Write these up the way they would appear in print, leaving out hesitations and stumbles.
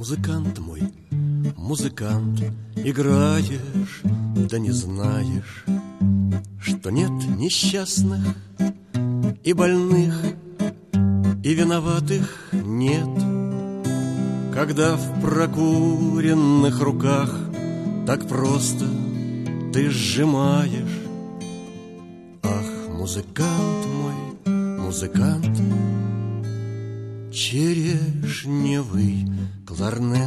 Музыкант мой, музыкант, играешь, да не знаешь, что нет несчастных и больных, и виноватых нет. Когда в прокуренных руках так просто ты сжимаешь. Ах, музыкант мой, музыкант, черешневый кларнет.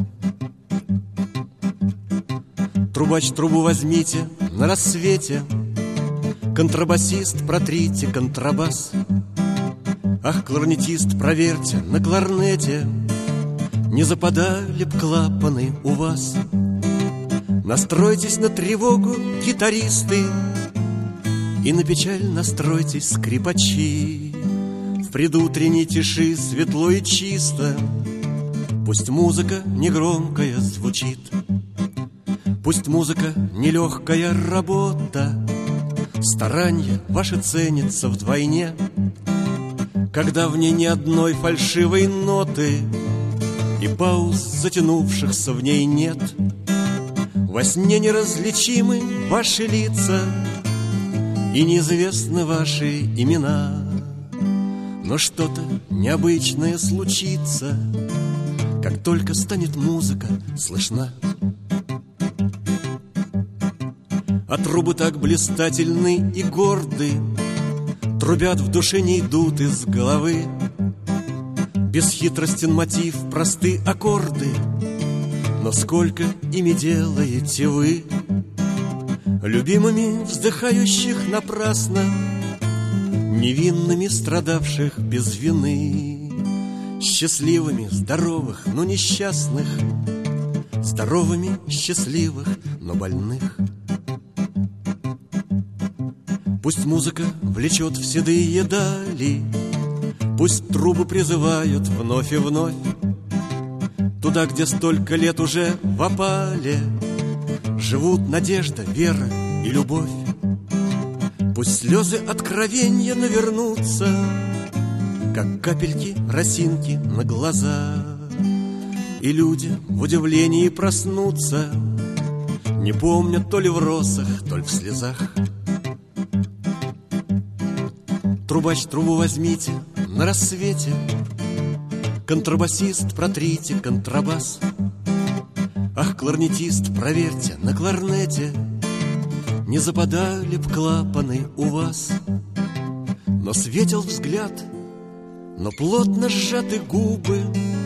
Трубач, трубу возьмите на рассвете, контрабасист, протрите контрабас. Ах, кларнетист, проверьте на кларнете, не западали б клапаны у вас. Настройтесь на тревогу, гитаристы, и на печаль настройтесь, скрипачи. В предутренней тиши светло и чисто, пусть музыка негромкая звучит. Пусть музыка нелегкая работа, старанье ваше ценится вдвойне. Когда в ней ни одной фальшивой ноты и пауз, затянувшихся в ней, нет. Во сне неразличимы ваши лица и неизвестны ваши имена. Но что-то необычное случится, как только станет музыка слышна. А трубы так блистательны и горды, трубят в душе, не идут из головы. Бесхитростен мотив, просты аккорды, но сколько ими делаете вы, любимыми вздыхающих напрасно, невинными страдавших без вины, счастливыми здоровых, но несчастных, здоровыми счастливых, но больных. Пусть музыка влечет в седые дали, пусть трубы призывают вновь и вновь туда, где столько лет уже в опале живут надежда, вера и любовь. Пусть слезы откровенья навернутся, как капельки росинки на глаза, и люди в удивлении проснутся, не помнят то ли в росах, то ли в слезах. Трубач, трубу возьмите на рассвете, контрабасист, протрите контрабас. Ах, кларнетист, проверьте на кларнете, не западали б клапаны у вас. Но светил взгляд, но плотно сжаты губы,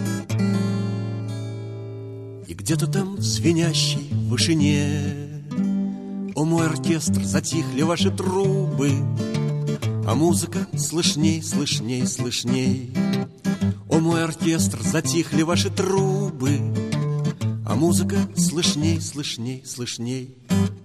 и где-то там в звенящей вышине, о мой оркестр, затихли ваши трубы, а музыка слышней, слышней, слышней. О мой оркестр, затихли ваши трубы, а музыка слышней, слышней, слышней.